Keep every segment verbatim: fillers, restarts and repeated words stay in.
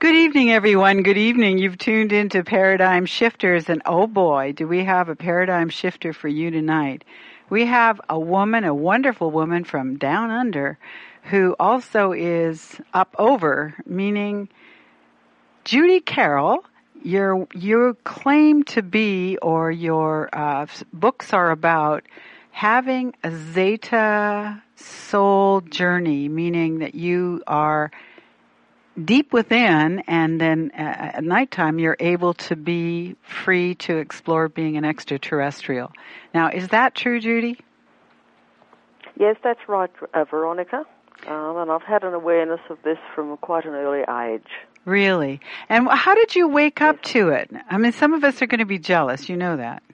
Good evening, everyone. Good evening. You've tuned into Paradigm Shifters, and oh boy, do we have a paradigm shifter for you tonight. We have a woman, a wonderful woman from down under, who also is up over, meaning Judy Carroll. Your you claim to be, or your uh, books are about having a Zeta soul journey, meaning that you are deep within, and then at nighttime you're able to be free to explore being an extraterrestrial. Now, is that true, Judy? Yes, that's right, uh, Veronica. Um, and I've had an awareness of this from quite an early age. Really? And how did you wake up Yes. to it? I mean, some of us are going to be jealous. You know that.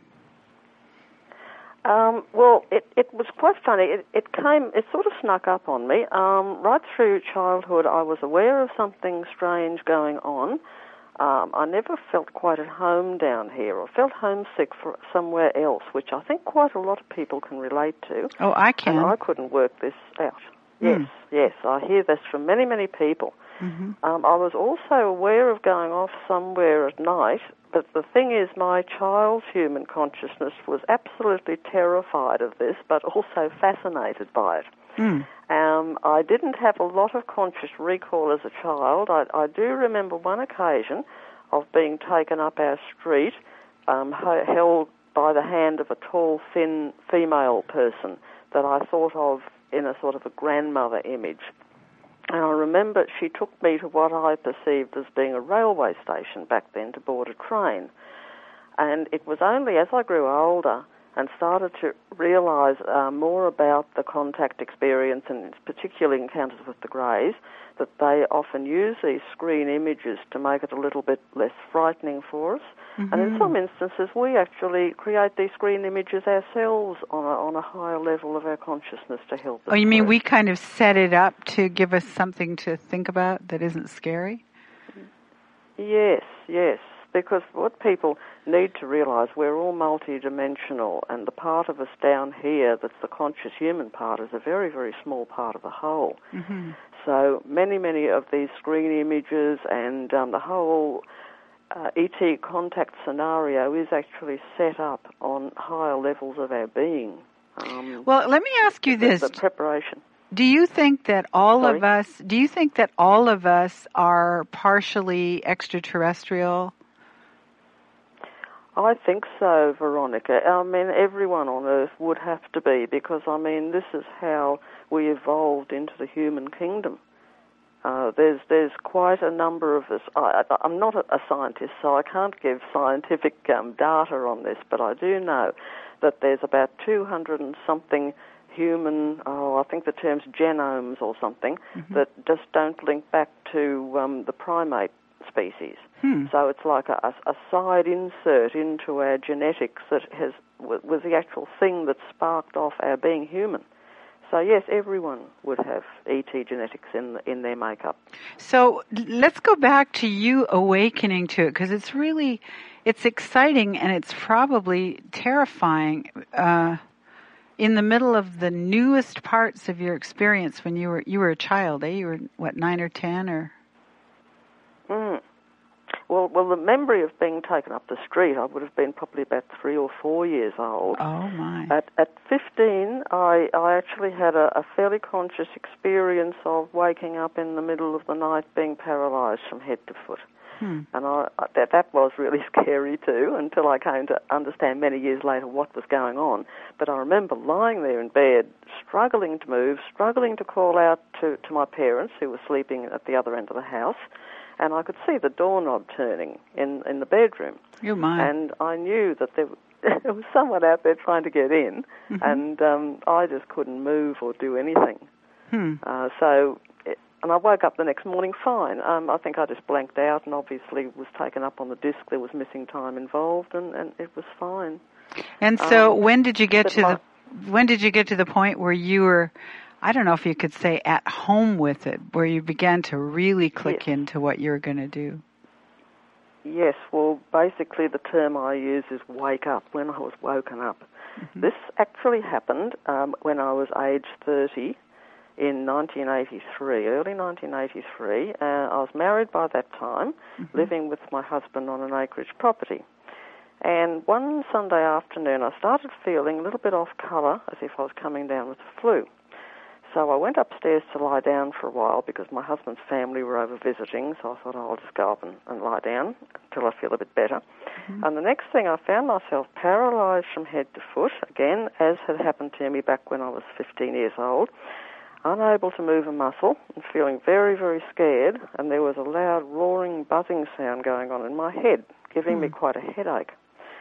Um, well, it, it was quite funny. It, it came, it sort of snuck up on me. Um, right through childhood, I was aware of something strange going on. Um, I never felt quite at home down here, or felt homesick for somewhere else, which I think quite a lot of people can relate to. Oh, I can. And I couldn't work this out. Yes, Mm. yes, I hear this from many, many people. Mm-hmm. Um, I was also aware of going off somewhere at night, but the thing is, my child's human consciousness was absolutely terrified of this, but also fascinated by it. Mm. Um, I didn't have a lot of conscious recall as a child. I, I do remember one occasion of being taken up our street, um, ho- held by the hand of a tall, thin female person that I thought of in a sort of a grandmother image. And I remember she took me to what I perceived as being a railway station back then to board a train. And it was only as I grew older and started to realise uh, more about the contact experience and particularly encounters with the Greys, that they often use these screen images to make it a little bit less frightening for us. Mm-hmm. And in some instances, we actually create these screen images ourselves on a, on a higher level of our consciousness to help us. Oh, you mean through. we kind of set it up to give us something to think about that isn't scary? Yes, yes. Because what people need to realise, we're all multidimensional, and the part of us down here that's the conscious human part is a very, very small part of the whole. Mm-hmm. So many, many of these screen images and um, the whole uh, E T contact scenario is actually set up on higher levels of our being. Um, well, let me ask you the, this. The preparation. Do you think that all Sorry? of us, do you think that all of us are partially extraterrestrial? I think so, Veronica. I mean, everyone on Earth would have to be, because, I mean, this is how we evolved into the human kingdom. Uh, there's there's quite a number of us. I, I'm not a, a scientist, so I can't give scientific um, data on this, but I do know that there's about two hundred and something human, oh, I think the term's genomes or something, mm-hmm. that just don't link back to um, the primate species. Hmm. So it's like a, a side insert into our genetics that has was the actual thing that sparked off our being human. So yes, everyone would have E T genetics in in their makeup. So let's go back to you awakening to it, because it's really, it's exciting and it's probably terrifying. Uh, in the middle of the newest parts of your experience when you were you were a child, eh? You were what, nine or ten or? Mm. Well, well, the memory of being taken up the street, I would have been probably about three or four years old. Oh, my. At, at fifteen, I, I actually had a, a fairly conscious experience of waking up in the middle of the night being paralysed from head to foot. Hmm. And I, that, that was really scary too, until I came to understand many years later what was going on. But I remember lying there in bed, struggling to move, struggling to call out to, to my parents, who were sleeping at the other end of the house, and I could see the doorknob turning in, in the bedroom. Oh, my. And I knew that there, there was someone out there trying to get in, mm-hmm. and um, I just couldn't move or do anything. Hmm. Uh, so, it, and I woke up the next morning fine. Um, I think I just blanked out and obviously was taken up on the disc. There was missing time involved, and, and it was fine. And so, um, when did you get to my, the when did you get to the point where you were, I don't know if you could say at home with it, where you began to really click yes. into what you were going to do? Yes, well, basically the term I use is wake up, when I was woken up. Mm-hmm. This actually happened um, when I was age thirty in nineteen eighty-three, early nineteen eighty-three. Uh, I was married by that time, mm-hmm. living with my husband on an acreage property. And one Sunday afternoon, I started feeling a little bit off colour, as if I was coming down with the flu. So I went upstairs to lie down for a while because my husband's family were over visiting, so I thought, oh, I'll just go up and, and lie down until I feel a bit better. Mm-hmm. And the next thing, I found myself paralysed from head to foot, again, as had happened to me back when I was fifteen years old, unable to move a muscle and feeling very, very scared, and there was a loud roaring, buzzing sound going on in my head, giving mm-hmm. me quite a headache.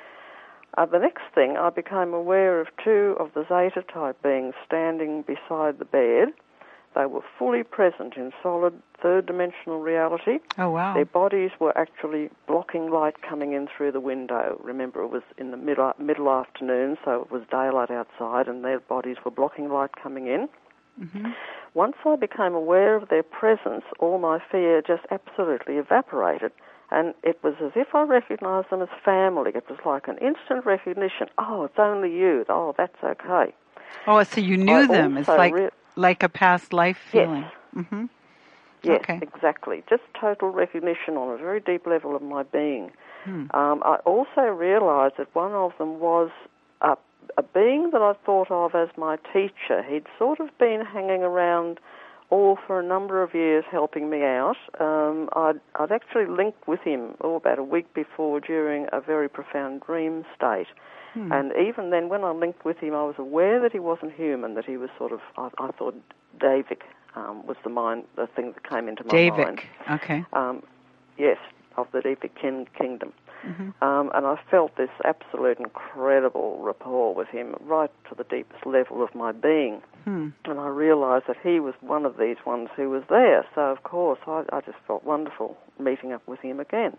Uh, the next thing, I became aware of two of the Zeta-type beings standing beside the bed. They were fully present in solid third-dimensional reality. Oh, wow. Their bodies were actually blocking light coming in through the window. Remember, it was in the middle, middle afternoon, so it was daylight outside, and their bodies were blocking light coming in. Mm-hmm. Once I became aware of their presence, all my fear just absolutely evaporated. And it was as if I recognised them as family. It was like an instant recognition. Oh, it's only you. Oh, that's okay. Oh, so you knew I them. It's like re- like a past life feeling. Yes. Mm-hmm. Yes, okay. Exactly. Just total recognition on a very deep level of my being. Hmm. Um, I also realised that one of them was a, a being that I thought of as my teacher. He'd sort of been hanging around all for a number of years helping me out. Um, I'd, I'd actually linked with him oh, about a week before during a very profound dream state. Hmm. And even then, when I linked with him, I was aware that he wasn't human, that he was sort of, I, I thought Davik um, was the mind, the thing that came into my Davik. mind. Okay. Um, yes, of the Davik kin- kingdom. Mm-hmm. Um, and I felt this absolute incredible rapport with him right to the deepest level of my being. Hmm. And I realised that he was one of these ones who was there. So, of course, I, I just felt wonderful meeting up with him again.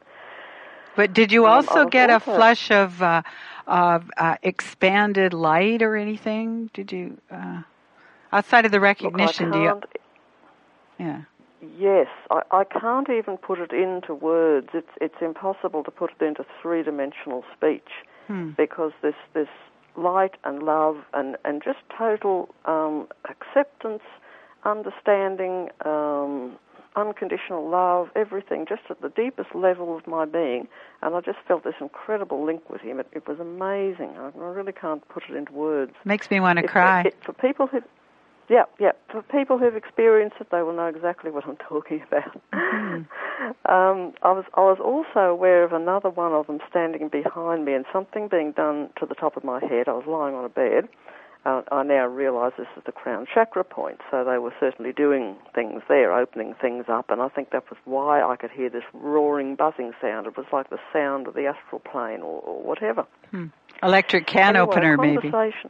But did you also um, get also, a flush of, uh, of uh, expanded light or anything? Did you, uh, outside of the recognition, look, I can't, do you... Yeah. Yes, I, I can't even put it into words. It's it's impossible to put it into three-dimensional speech hmm. because this this light and love and, and just total um, acceptance, understanding, um, unconditional love, everything, just at the deepest level of my being. And I just felt this incredible link with him. It, it was amazing. I, I really can't put it into words. Makes me want to It, cry. It, for people who... Yeah, yeah. For people who've experienced it, they will know exactly what I'm talking about. Mm-hmm. um, I was I was also aware of another one of them standing behind me and something being done to the top of my head. I was lying on a bed. Uh, I now realise this is the crown chakra point, so they were certainly doing things there, opening things up, and I think that was why I could hear this roaring, buzzing sound. It was like the sound of the astral plane or, or whatever. Hmm. Electric can anyway, opener, maybe.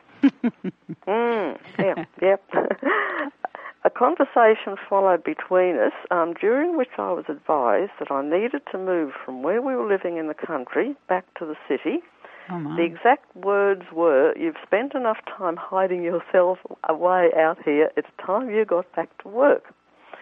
mm, yeah, yep. A conversation followed between us, um, during which I was advised that I needed to move from where we were living in the country back to the city. Oh, my. The exact words were, "You've spent enough time hiding yourself away out here. It's time you got back to work."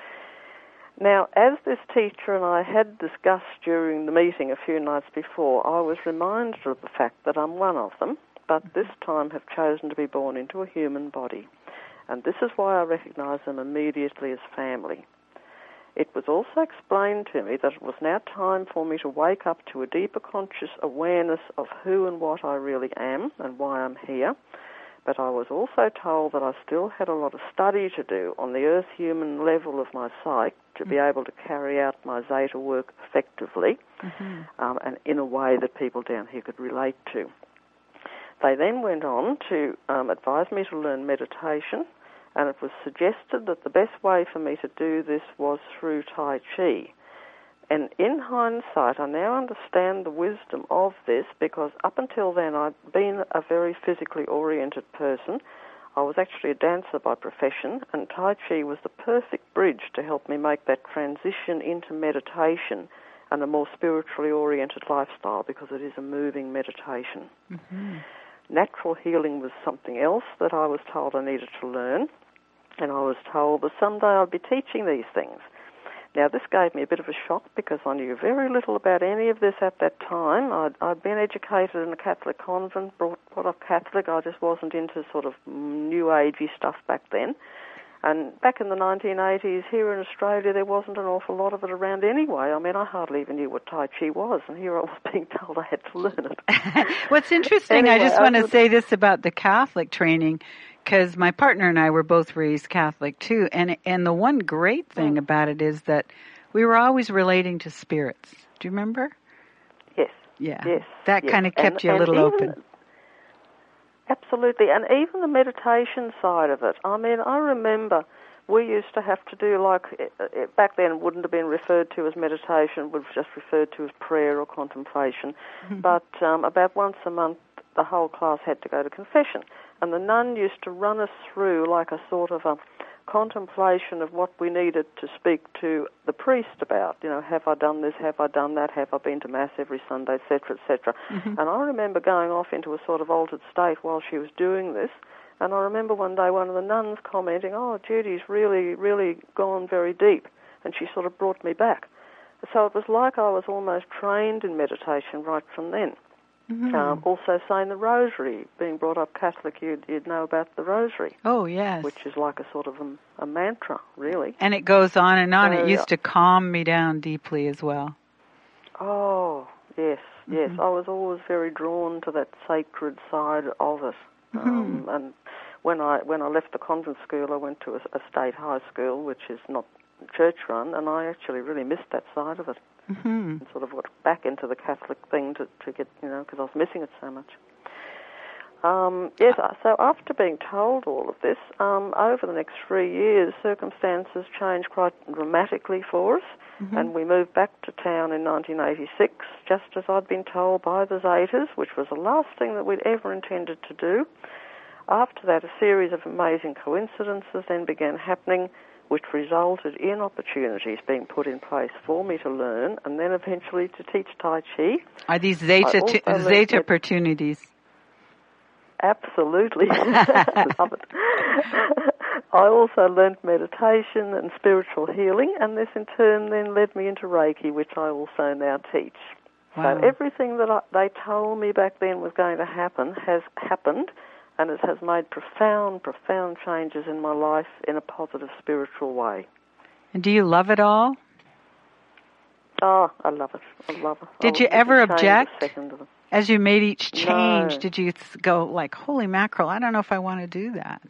Now, as this teacher and I had discussed during the meeting a few nights before, I was reminded of the fact that I'm one of them, but this time have chosen to be born into a human body. And this is why I recognise them immediately as family. It was also explained to me that it was now time for me to wake up to a deeper conscious awareness of who and what I really am and why I'm here. But I was also told that I still had a lot of study to do on the earth human level of my psyche to be able to carry out my Zeta work effectively, mm-hmm. um, and in a way that people down here could relate to. They then went on to um, advise me to learn meditation, and it was suggested that the best way for me to do this was through Tai Chi. And in hindsight, I now understand the wisdom of this because up until then I'd been a very physically oriented person. I was actually a dancer by profession, and Tai Chi was the perfect bridge to help me make that transition into meditation and a more spiritually oriented lifestyle because it is a moving meditation. Mm-hmm. Natural healing was something else that I was told I needed to learn, and I was told that someday I'd be teaching these things. Now, this gave me a bit of a shock because I knew very little about any of this at that time. I'd, I'd been educated in a Catholic convent, brought, brought up Catholic. I just wasn't into sort of new agey stuff back then. And back in the nineteen eighties, here in Australia, there wasn't an awful lot of it around anyway. I mean, I hardly even knew what Tai Chi was, and here I was being told I had to learn it. What's interesting, anyway, I just want to say this about the Catholic training, because my partner and I were both raised Catholic too, and and the one great thing mm. about it is that we were always relating to spirits. Do you remember? Yes. Yeah. Yes. That yes. kind of kept and, you a little even, open. Absolutely, and even the meditation side of it. I mean, I remember we used to have to do, like, back then it wouldn't have been referred to as meditation, it was just referred to as prayer or contemplation. Mm-hmm. But um, about once a month, the whole class had to go to confession. And the nun used to run us through like a sort of a contemplation of what we needed to speak to the priest about. You know, have I done this, have I done that, have I been to Mass every Sunday, et cetera, et cetera. Mm-hmm. And I remember going off into a sort of altered state while she was doing this. And I remember one day one of the nuns commenting, oh, Judy's really, really gone very deep. And she sort of brought me back. So it was like I was almost trained in meditation right from then. Mm-hmm. Um, also saying the rosary, being brought up Catholic, you'd, you'd know about the rosary. Oh, yes. Which is like a sort of a, a mantra, really. And it goes on and on. So, it used to calm me down deeply as well. Oh, yes, yes. Mm-hmm. I was always very drawn to that sacred side of it. Mm-hmm. Um, and when I when I left the convent school, I went to a, a state high school, which is not church-run, and I actually really missed that side of it. Mm-hmm. And sort of got back into the Catholic thing to, to get, you know, because I was missing it so much. Um, yes, so after being told all of this, um, over the next three years, circumstances changed quite dramatically for us, mm-hmm. and we moved back to town in nineteen eighty-six, just as I'd been told by the Zetas, which was the last thing that we'd ever intended to do. After that, a series of amazing coincidences then began happening, which resulted in opportunities being put in place for me to learn and then eventually to teach Tai Chi. Are these Zeta, t- Zeta opportunities? Absolutely. Love it. I also learned meditation and spiritual healing, and this in turn then led me into Reiki, which I also now teach. Wow. So everything that I, they told me back then was going to happen has happened, and it has made profound, profound changes in my life in a positive spiritual way. And do you love it all? Oh, I love it. I love it. Did you ever object? Of As you made each change, no. did you go like, holy mackerel, I don't know if I want to do that?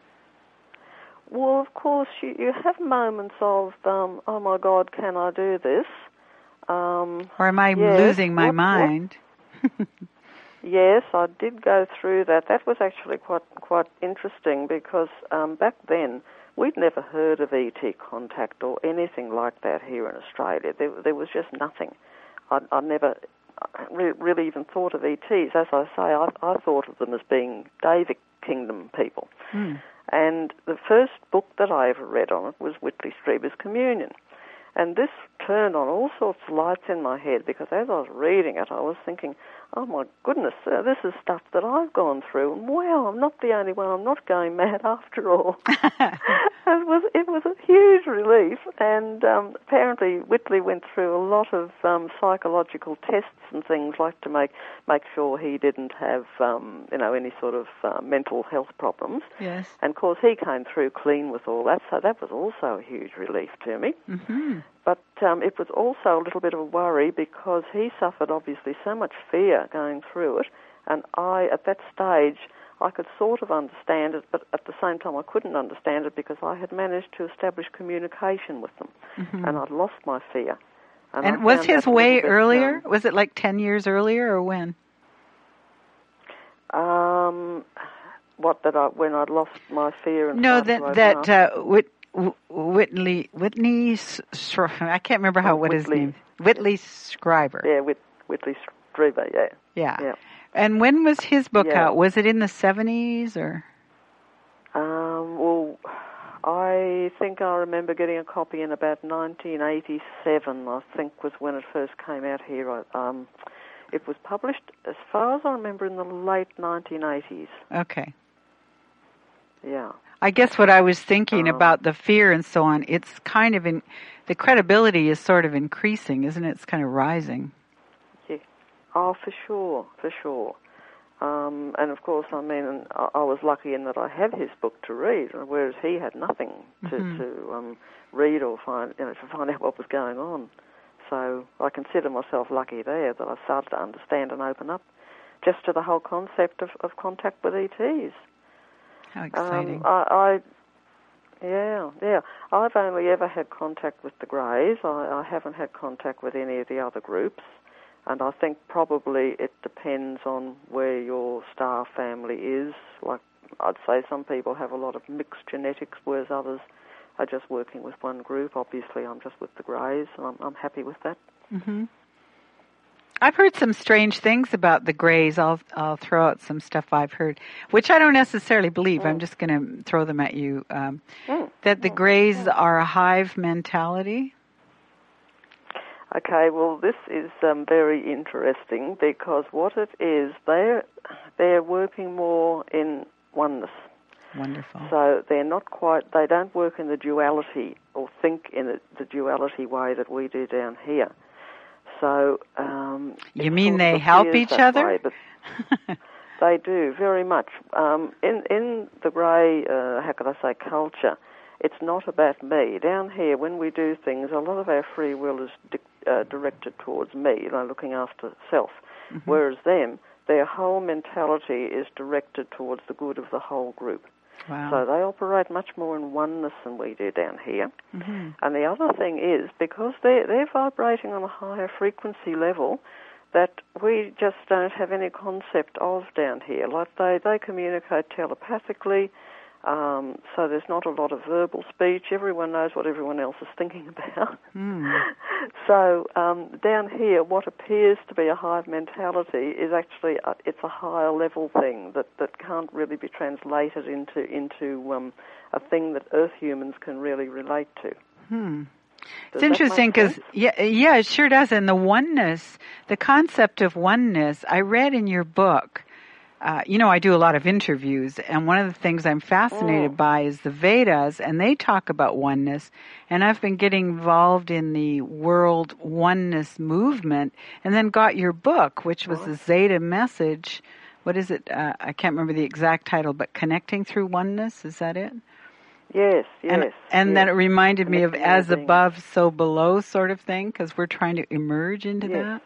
Well, of course, you, you have moments of, um, oh my God, can I do this? Um, or am I yes, losing my what, mind? What? Yes, I did go through that. That was actually quite quite interesting because um, back then we'd never heard of E T contact or anything like that here in Australia. There, there was just nothing. I, I never re- really even thought of E Ts. As I say, I, I thought of them as being David Kingdom people. Mm. And the first book that I ever read on it was Whitley Strieber's Communion. And this turned on all sorts of lights in my head because as I was reading it, I was thinking, oh my goodness, uh, this is stuff that I've gone through, and wow, I'm not the only one, I'm not going mad after all. it was it was a huge relief, and um, apparently Whitley went through a lot of um, psychological tests and things like to make make sure he didn't have um, you know any sort of uh, mental health problems. Yes. And of course he came through clean with all that, so that was also a huge relief to me. Mm-hmm. But um, it was also a little bit of a worry because he suffered obviously so much fear going through it, and I, at that stage, I could sort of understand it, but at the same time I couldn't understand it because I had managed to establish communication with them, mm-hmm. and I'd lost my fear. And, and was his way earlier? Um, was it like ten years earlier, or when? Um, what that I when I'd lost my fear and no, that that uh, Whit, Whitley Whitney I can't remember how oh, what Whitley, his name Whitley Strieber. Yeah, Whit, Whitley Strieber. Yeah. Yeah. Yeah. And when was his book yeah. out? Was it in the seventies or? Um, well, I think I remember getting a copy in about nineteen eighty-seven. I think was when it first came out here. Um, it was published, as far as I remember, in the late nineteen eighties. Okay. Yeah. I guess what I was thinking um, about the fear and so on, it's kind of in, the credibility is sort of increasing, isn't it? It's kind of rising. Yeah. Oh, for sure, for sure. Um, and of course, I mean, I, I was lucky in that I had his book to read, whereas he had nothing to, mm-hmm. to um, read or find, you know, to find out what was going on. So I consider myself lucky there that I started to understand and open up just to the whole concept of, of contact with E Ts. How exciting! Um, I, I, yeah, yeah. I've only ever had contact with the Greys. I, I haven't had contact with any of the other groups. And I think probably it depends on where your star family is. Like, I'd say some people have a lot of mixed genetics, whereas others are just working with one group. Obviously, I'm just with the Greys, and I'm, I'm happy with that. Mm-hmm. I've heard some strange things about the Greys. I'll I'll throw out some stuff I've heard, which I don't necessarily believe. Mm. I'm just going to throw them at you. Um, mm. That the Greys mm. are a hive mentality. Okay, well, this is um, very interesting because what it is, they're, they're working more in oneness. Wonderful. So they're not quite, they don't work in the duality or think in the, the duality way that we do down here. So um, you mean they help each other? Way, but they do, very much. Um, in, in the Grey, uh, how could I say, culture, it's not about me. Down here, when we do things, a lot of our free will is di- uh, directed towards me, you know, looking after self. Mm-hmm. Whereas them, their whole mentality is directed towards the good of the whole group. Wow. So they operate much more in oneness than we do down here. Mm-hmm. And the other thing is, because they're, they're vibrating on a higher frequency level that we just don't have any concept of down here. Like they, they communicate telepathically. Um, so there's not a lot of verbal speech. Everyone knows what everyone else is thinking about. Mm. So um, down here, what appears to be a hive mentality is actually a, it's a higher level thing that, that can't really be translated into into um, a thing that Earth humans can really relate to. Hmm. It's interesting because, yeah, yeah, it sure does. And the oneness, the concept of oneness, I read in your book. Uh, you know, I do a lot of interviews, and one of the things I'm fascinated mm. by is the Vedas, and they talk about oneness, and I've been getting involved in the world oneness movement, and then got your book, which was the Zeta Message. What is it? Uh, I can't remember the exact title, but Connecting Through Oneness, is that it? Yes, yes. And, and yes. then it reminded me of as being. above, so below sort of thing, because we're trying to emerge into yes. that.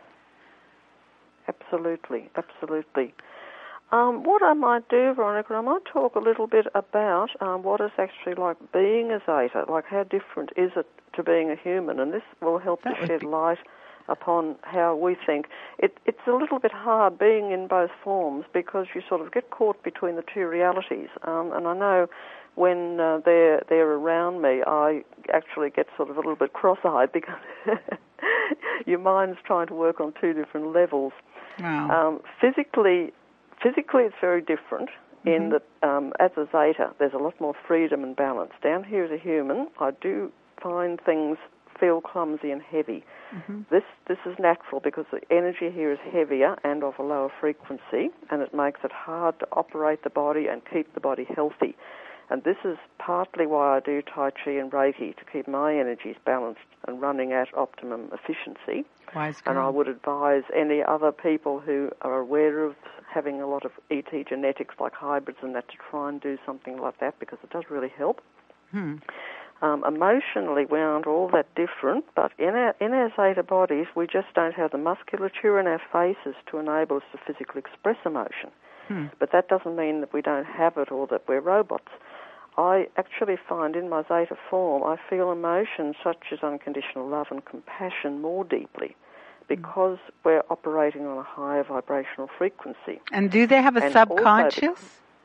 Absolutely, absolutely. Um, what I might do, Veronica, I might talk a little bit about um, what it's actually like being a Zeta, like how different is it to being a human, and this will help that to shed be... light upon how we think. It, it's a little bit hard being in both forms because you sort of get caught between the two realities, um, and I know when uh, they're, they're around me, I actually get sort of a little bit cross-eyed because your mind's trying to work on two different levels. Wow. Um, physically... Physically, it's very different mm-hmm. in that um, as a Zeta, there's a lot more freedom and balance. Down here as a human, I do find things feel clumsy and heavy. Mm-hmm. This this is natural because the energy here is heavier and of a lower frequency, and it makes it hard to operate the body and keep the body healthy. And this is partly why I do Tai Chi and Reiki, to keep my energies balanced and running at optimum efficiency. Wise girl. And I would advise any other people who are aware of having a lot of E T genetics like hybrids and that to try and do something like that because it does really help. Hmm. Um, emotionally, we aren't all that different, but in our, in our Zeta bodies, we just don't have the musculature in our faces to enable us to physically express emotion. Hmm. But that doesn't mean that we don't have it or that we're robots. I actually find in my Zeta form, I feel emotions such as unconditional love and compassion more deeply because mm. we're operating on a higher vibrational frequency. And do they have a and subconscious?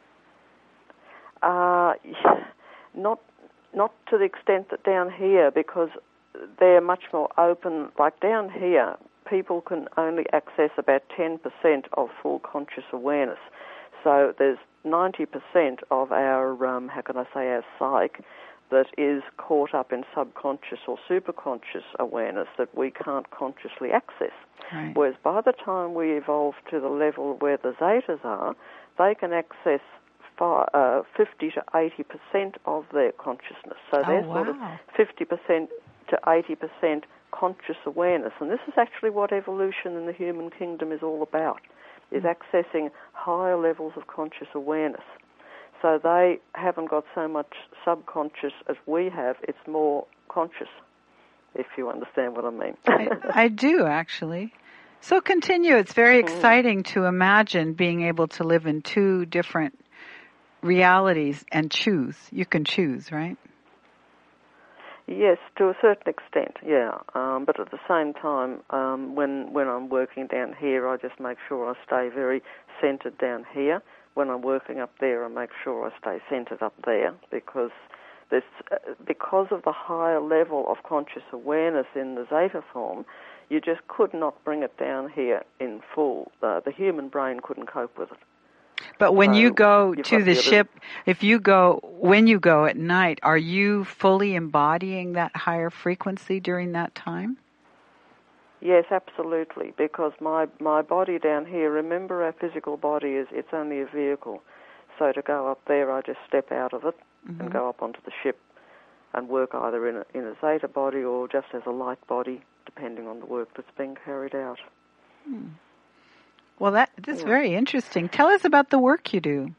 Also, uh, not not to the extent that down here, because they're much more open. Like down here, people can only access about ten percent of full conscious awareness. So there's ninety percent of our, um, how can I say, our psyche that is caught up in subconscious or superconscious awareness that we can't consciously access. Right. Whereas by the time we evolve to the level where the Zetas are, they can access far, uh, fifty to eighty percent of their consciousness. So oh, they're wow. sort of fifty percent to eighty percent conscious awareness. And this is actually what evolution in the human kingdom is all about. is accessing higher levels of conscious awareness. So they haven't got so much subconscious as we have. It's more conscious, if you understand what I mean. I, I do, actually. So continue. It's very exciting to imagine being able to live in two different realities and choose. You can choose, right? Yes, to a certain extent, yeah. Um, but at the same time, um, when when I'm working down here, I just make sure I stay very centred down here. When I'm working up there, I make sure I stay centred up there, because this, uh, because of the higher level of conscious awareness in the Zeta form, you just could not bring it down here in full. Uh, the human brain couldn't cope with it. But when so you go to the to ship, if you go, when you go at night, are you fully embodying that higher frequency during that time? Yes, absolutely, because my, my body down here, remember our physical body is, it's only a vehicle. So to go up there, I just step out of it mm-hmm. and go up onto the ship and work either in a, in a Zeta body or just as a light body, depending on the work that's being carried out. Hmm. Well, that that's yeah. very interesting. Tell us about the work you do.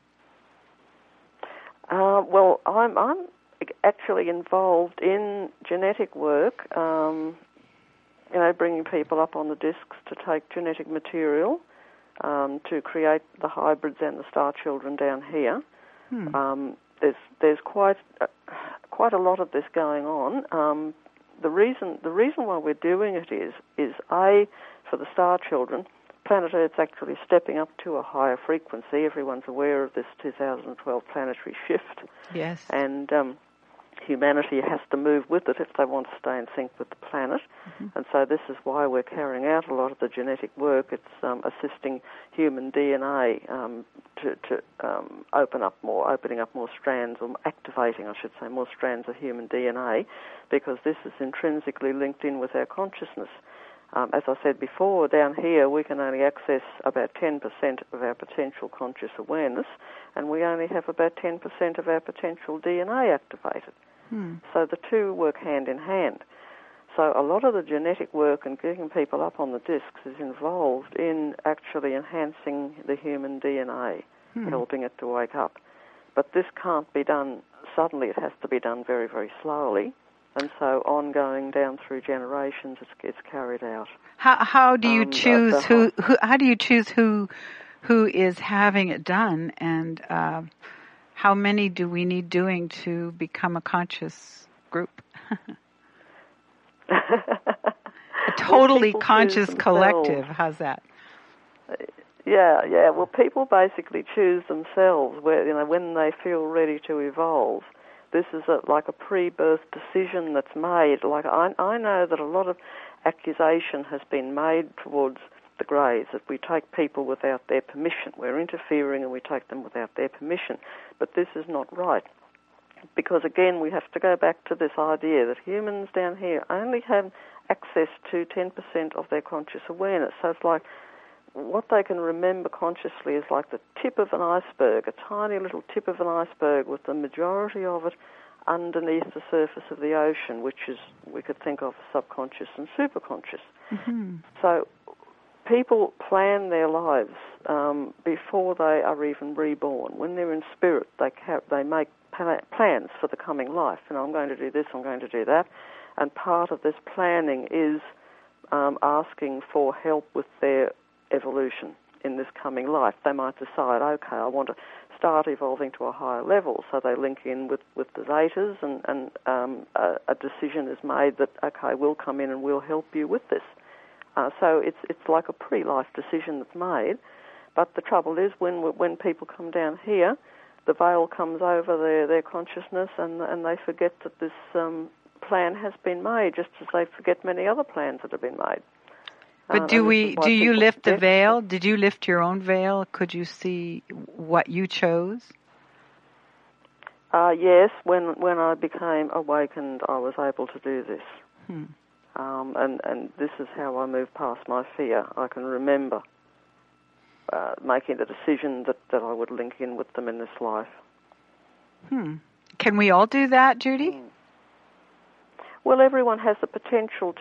Uh, well, I'm I'm actually involved in genetic work. Um, you know, bringing people up on the discs to take genetic material um, to create the hybrids and the star children down here. Hmm. Um, there's there's quite uh, quite a lot of this going on. Um, the reason the reason why we're doing it is is a for the star children. Planet Earth's actually stepping up to a higher frequency. Everyone's aware of this two thousand twelve planetary shift. Yes. And um, humanity has to move with it if they want to stay in sync with the planet. Mm-hmm. And so this is why we're carrying out a lot of the genetic work. It's um, assisting human D N A um, to, to um, open up more, opening up more strands, or activating, I should say, more strands of human D N A, because this is intrinsically linked in with our consciousness. Um, as I said before, down here we can only access about ten percent of our potential conscious awareness, and we only have about ten percent of our potential D N A activated. Hmm. So the two work hand in hand. So a lot of the genetic work and getting people up on the discs is involved in actually enhancing the human D N A, hmm. helping it to wake up. But this can't be done suddenly. It has to be done very, very slowly. And so ongoing down through generations, it gets carried out. How how do you um, choose the, the who, who? How do you choose who who is having it done, and uh, how many do we need doing to become a conscious group? A totally well, conscious collective. How's that? Yeah, yeah. Well, people basically choose themselves where you know when they feel ready to evolve. This is a, like a pre-birth decision that's made. Like I, I know that a lot of accusation has been made towards the Greys, that we take people without their permission. We're interfering and we take them without their permission. But this is not right. Because again, we have to go back to this idea that humans down here only have access to ten percent of their conscious awareness. So it's like what they can remember consciously is like the tip of an iceberg, a tiny little tip of an iceberg with the majority of it underneath the surface of the ocean, which is, we could think of as subconscious and superconscious. Mm-hmm. So people plan their lives um, before they are even reborn. When they're in spirit, they ca- they make pa- plans for the coming life. You know, I'm going to do this, I'm going to do that. And part of this planning is um, asking for help with their evolution in this coming life. They might decide, okay, I want to start evolving to a higher level, so they link in with, with the Zetas, and, and um, a, a decision is made that, okay, we'll come in and we'll help you with this. Uh, so it's it's like a pre-life decision that's made, but the trouble is when when people come down here, the veil comes over their, their consciousness, and and they forget that this um, plan has been made, just as they forget many other plans that have been made. But do we? Do you lift the veil? Did you lift your own veil? Could you see what you chose? Uh, yes, when when I became awakened, I was able to do this, hmm. um, and and this is how I moved past my fear. I can remember uh, making the decision that, that I would link in with them in this life. Hmm. Can we all do that, Judy? Hmm. Well, everyone has the potential to.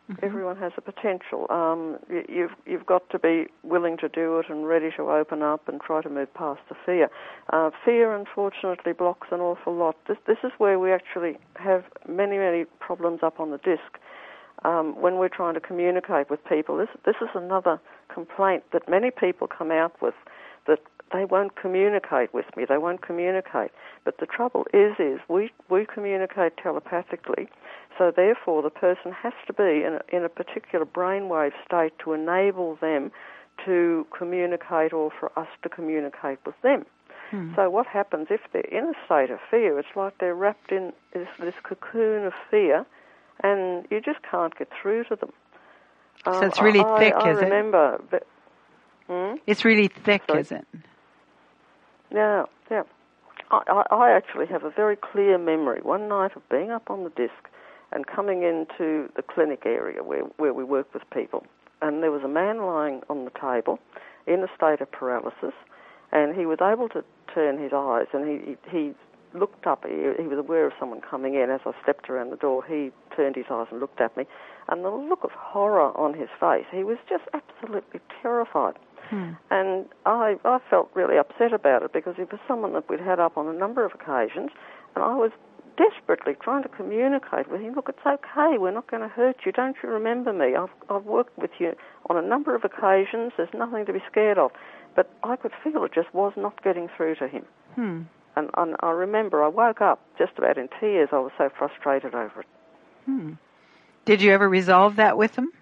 Mm-hmm. Everyone has a potential. Um, you, you've you've got to be willing to do it and ready to open up and try to move past the fear. Uh, fear, unfortunately, blocks an awful lot. This this is where we actually have many many problems up on the disc. Um, when we're trying to communicate with people, this this is another complaint that many people come out with, that they won't communicate with me. They won't communicate. But the trouble is, is we we communicate telepathically. So therefore, the person has to be in a, in a particular brainwave state to enable them to communicate, or for us to communicate with them. Hmm. So what happens if they're in a state of fear? It's like they're wrapped in this, this cocoon of fear, and you just can't get through to them. So um, it's really I, thick, I, I is remember it? That, hmm? It's really thick, Sorry? is it? Yeah, yeah. I, I, I actually have a very clear memory one night of being up on the disc and coming into the clinic area where, where we work with people. And there was a man lying on the table in a state of paralysis, and he was able to turn his eyes, and he, he, he looked up. He, he was aware of someone coming in. As I stepped around the door, he turned his eyes and looked at me, and the look of horror on his face, he was just absolutely terrified. Hmm. And I, I felt really upset about it, because he was someone that we'd had up on a number of occasions, and I was desperately trying to communicate with him. Look, it's okay. We're not going to hurt you. Don't you remember me? I've, I've worked with you on a number of occasions. There's nothing to be scared of. But I could feel it just was not getting through to him. Hmm. And, and I remember I woke up just about in tears. I was so frustrated over it. Hmm. Did you ever resolve that with him?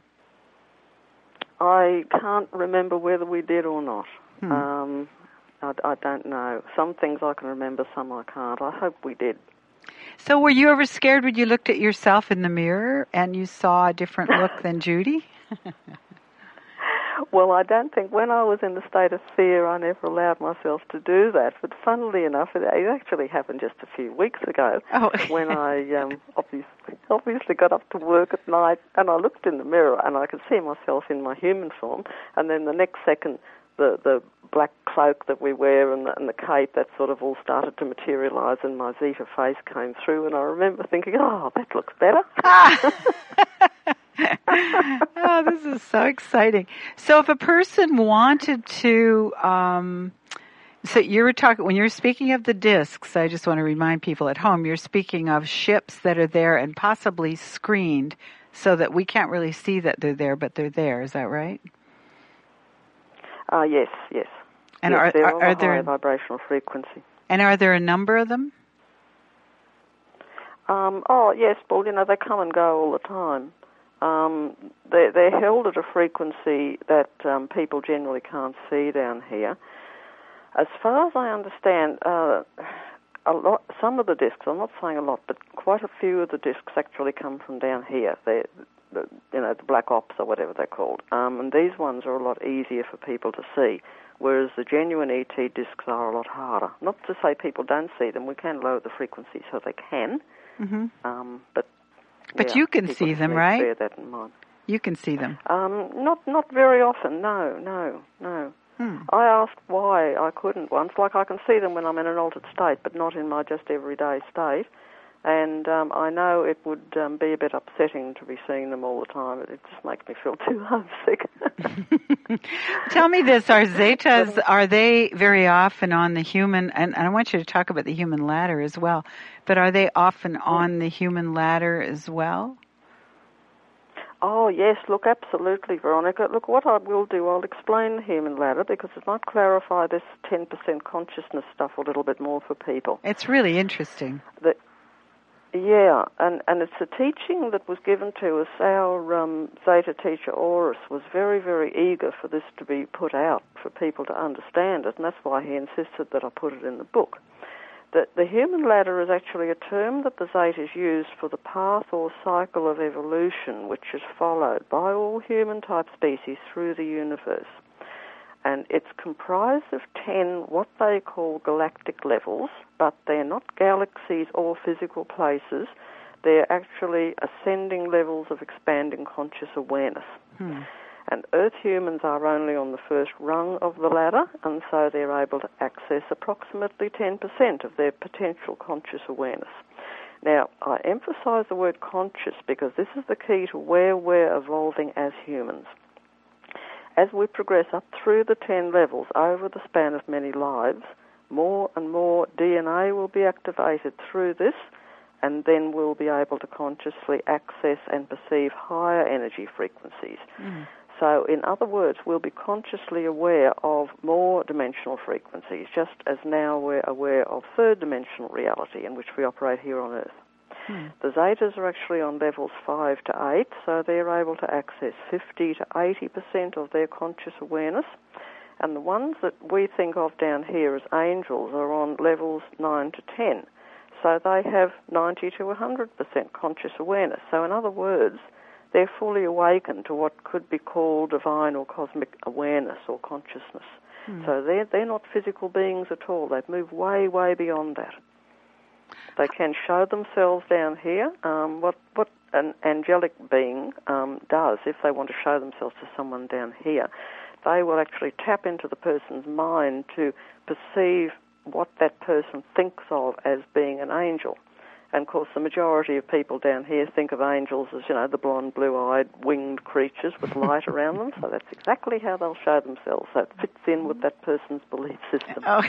I can't remember whether we did or not. Hmm. Um, I, I don't know. Some things I can remember, some I can't. I hope we did. So were you ever scared when you looked at yourself in the mirror and you saw a different look than Judy? Well, I don't think when I was in the state of fear I never allowed myself to do that. But funnily enough, it actually happened just a few weeks ago oh. when I um, obviously, obviously got up to work at night, and I looked in the mirror and I could see myself in my human form, and then the next second the, the black cloak that we wear and the, and the cape, that sort of all started to materialise, and my Zeta face came through, and I remember thinking, oh, that looks better. Oh, this is so exciting. So if a person wanted to, um, so you were talking, when you're speaking of the discs, I just want to remind people at home, you're speaking of ships that are there and possibly screened so that we can't really see that they're there, but they're there. Is that right? Uh, yes, yes. And yes, are, they're are, on are a there, high vibrational frequency. And are there a number of them? Um, oh, yes, well, you know, they come and go all the time. Um, they're, they're held at a frequency that um, people generally can't see down here. As far as I understand, uh, a lot, some of the discs, I'm not saying a lot, but quite a few of the discs actually come from down here. They're, the, you know, the black ops or whatever they're called. Um, and these ones are a lot easier for people to see, whereas the genuine E T discs are a lot harder. Not to say people don't see them. We can lower the frequency so they can. Mm-hmm. Um, but but yeah, you can see them, right? Bear that in mind. You can see them. Um, not not very often. No, no, no. Hmm. I asked why I couldn't once. Like, I can see them when I'm in an altered state, but not in my just everyday state. And um, I know it would um, be a bit upsetting to be seeing them all the time. It just makes me feel too homesick. Tell me this, are Zetas, are they very often on the human, and I want you to talk about the human ladder as well, but are they often on the human ladder as well? Oh, yes, look, absolutely, Veronica. Look, what I will do, I'll explain the human ladder, because it might clarify this ten percent consciousness stuff a little bit more for people. It's really interesting. The, Yeah, and, and it's a teaching that was given to us. Our um, Zeta teacher, Aurus, was very, very eager for this to be put out, for people to understand it, and that's why he insisted that I put it in the book. The, the human ladder is actually a term that the Zetas use for the path or cycle of evolution which is followed by all human-type species through the universe. And it's comprised of ten what they call galactic levels, but they're not galaxies or physical places. They're actually ascending levels of expanding conscious awareness. Hmm. And Earth humans are only on the first rung of the ladder, and so they're able to access approximately ten percent of their potential conscious awareness. Now, I emphasize the word conscious because this is the key to where we're evolving as humans. As we progress up through the ten levels over the span of many lives, more and more D N A will be activated through this, and then we'll be able to consciously access and perceive higher energy frequencies. Mm. So, in other words, we'll be consciously aware of more dimensional frequencies, just as now we're aware of third-dimensional reality in which we operate here on Earth. Hmm. The Zetas are actually on levels five to eight, so they're able to access fifty to eighty percent of their conscious awareness. And the ones that we think of down here as angels are on levels nine to ten, so they have ninety to one hundred percent conscious awareness. So in other words, they're fully awakened to what could be called divine or cosmic awareness or consciousness. Hmm. So they're, they're not physical beings at all. They've moved way, way beyond that. They can show themselves down here. Um, what what an angelic being um, does, if they want to show themselves to someone down here, they will actually tap into the person's mind to perceive what that person thinks of as being an angel. And, of course, the majority of people down here think of angels as, you know, the blonde, blue-eyed, winged creatures with light around them. So that's exactly how they'll show themselves. So it fits in with that person's belief system. Oh.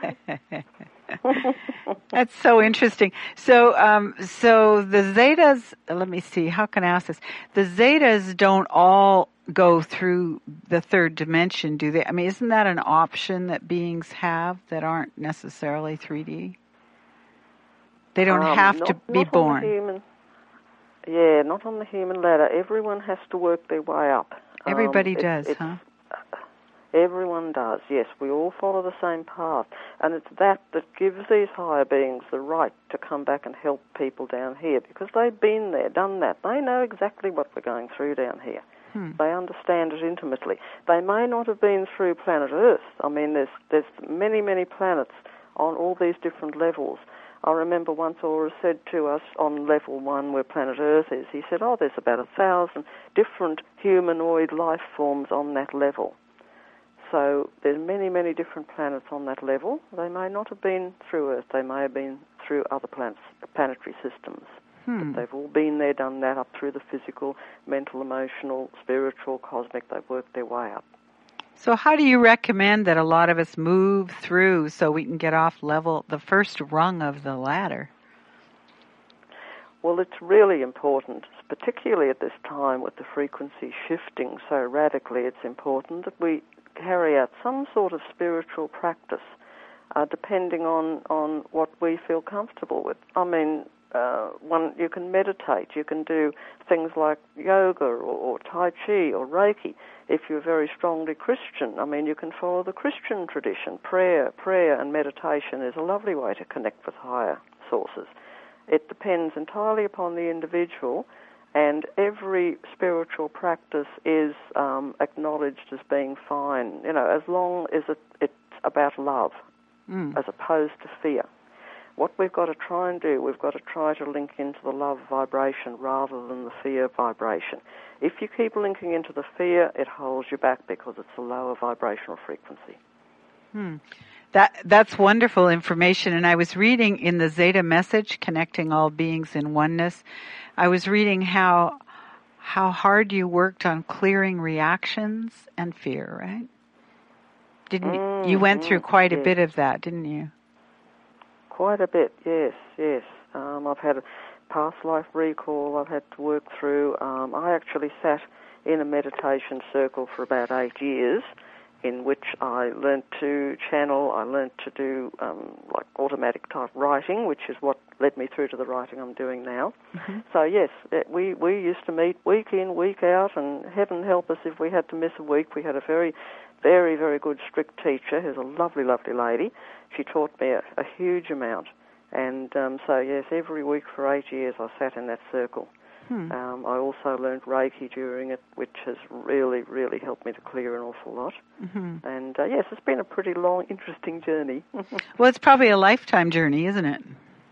That's so interesting. So, um, so the Zetas, let me see, how can I ask this? The Zetas don't all go through the third dimension, do they? I mean, isn't that an option that beings have that aren't necessarily three D? They don't um, have not, to be not born. On the human, yeah, not on the human ladder. Everyone has to work their way up. Everybody um, does, it's, huh? Everyone does, yes. We all follow the same path. And it's that that gives these higher beings the right to come back and help people down here, because they've been there, done that. They know exactly what we're going through down here. Hmm. They understand it intimately. They may not have been through planet Earth. I mean, there's there's many, many planets on all these different levels. I remember once Aura said to us on level one where planet Earth is, he said, oh, there's about a thousand different humanoid life forms on that level. So there's many, many different planets on that level. They may not have been through Earth. They may have been through other planets, planetary systems. Hmm. But they've all been there, done that, up through the physical, mental, emotional, spiritual, cosmic. They've worked their way up. So how do you recommend that a lot of us move through so we can get off level, the first rung of the ladder? Well, it's really important, particularly at this time with the frequency shifting so radically. It's important that we carry out some sort of spiritual practice, uh, depending on, on what we feel comfortable with. I mean, uh, one, you can meditate, you can do things like yoga or, or Tai Chi or Reiki. If you're very strongly Christian, I mean, you can follow the Christian tradition. Prayer, prayer and meditation is a lovely way to connect with higher sources. It depends entirely upon the individual, and every spiritual practice is um, acknowledged as being fine, you know, as long as it, it's about love mm. as opposed to fear. What we've got to try and do, we've got to try to link into the love vibration rather than the fear vibration. If you keep linking into the fear, it holds you back because it's a lower vibrational frequency. Hmm. That that's wonderful information. And I was reading in the Zeta message, Connecting All Beings in Oneness, I was reading how how hard you worked on clearing reactions and fear, right? Didn't mm, you? You went mm, through quite yes. a bit of that, didn't you? Quite a bit, yes, yes. Um, I've had a past life recall I've had to work through. Um, I actually sat in a meditation circle for about eight years, in which I learnt to channel, I learnt to do um, like automatic type writing, which is what led me through to the writing I'm doing now. Mm-hmm. So yes, we, we used to meet week in, week out, and heaven help us if we had to miss a week. We had a very, very, very good strict teacher who's a lovely, lovely lady. She taught me a, a huge amount. And um, so yes, every week for eight years I sat in that circle. Hmm. Um, I also learned Reiki during it, which has really, really helped me to clear an awful lot. Mm-hmm. And uh, yes, it's been a pretty long, interesting journey. Well, it's probably a lifetime journey, isn't it?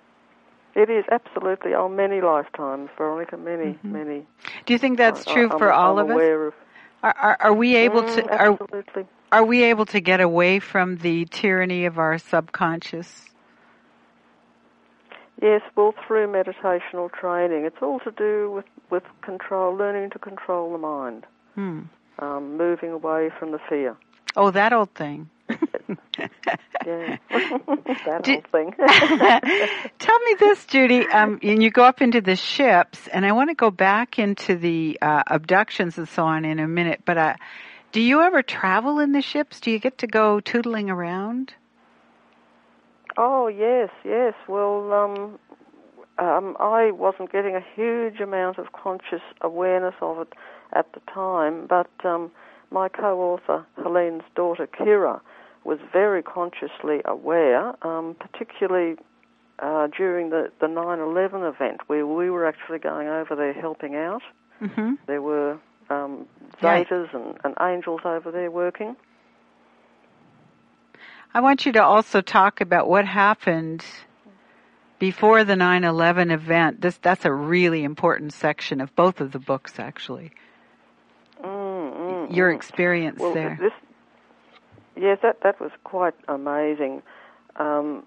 It is, absolutely. Oh, many lifetimes, Veronica, many, mm-hmm. many. Do you think that's true I, for all I'm of us? Of, are, are, are we able mm, to? Absolutely. Are, are we able to get away from the tyranny of our subconscious? Yes, well, through meditational training. It's all to do with, with control, learning to control the mind, hmm. um, moving away from the fear. Oh, that old thing. Yeah, that Do, whole thing. Tell me this, Judy. Um, and you go up into the ships, and I want to go back into the uh, abductions and so on in a minute. But uh, do you ever travel in the ships? Do you get to go tootling around? Oh yes, yes. Well, um, um, I wasn't getting a huge amount of conscious awareness of it at the time, but um, my co-author, Helene's daughter, Kira, was very consciously aware, um, particularly uh, during the, the nine eleven event, where we were actually going over there helping out. Mm-hmm. There were um, Yeah. Zetas and, and angels over there working. I want you to also talk about what happened before the nine eleven event. This That's a really important section of both of the books, actually. Mm, mm, Your mm. experience well, there. This, yes, that, that was quite amazing. Um,